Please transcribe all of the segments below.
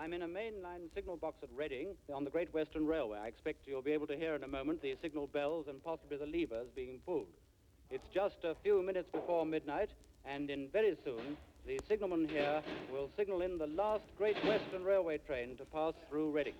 I'm in a mainline signal box at Reading on the Great Western Railway. I expect you'll be able to hear in a moment the signal bells and possibly the levers being pulled. It's just a few minutes before midnight, and very soon the signalman here will signal in the last Great Western Railway train to pass through Reading.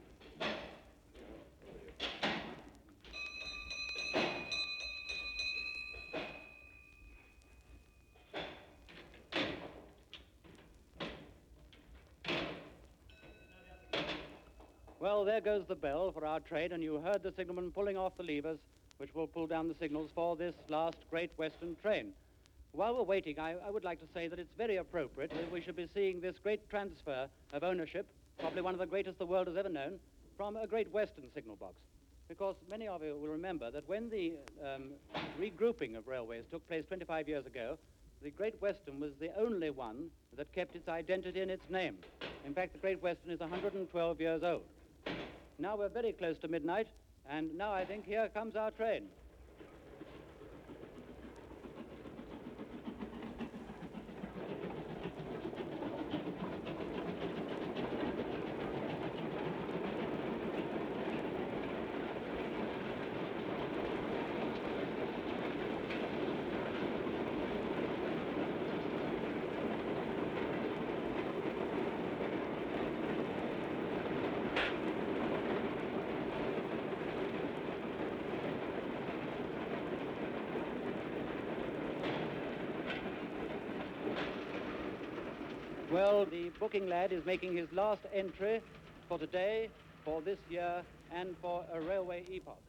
Well, there goes the bell for our train, and you heard the signalman pulling off the levers, which will pull down the signals for this last Great Western train. While we're waiting, I would like to say that it's very appropriate that we should be seeing this great transfer of ownership, probably one of the greatest the world has ever known, from a Great Western signal box. Because many of you will remember that when the regrouping of railways took place 25 years ago, the Great Western was the only one that kept its identity in its name. In fact, the Great Western is 112 years old. Now we're very close to midnight, and now I think here comes our train. Well, the booking lad is making his last entry for today, for this year, and for a railway epoch.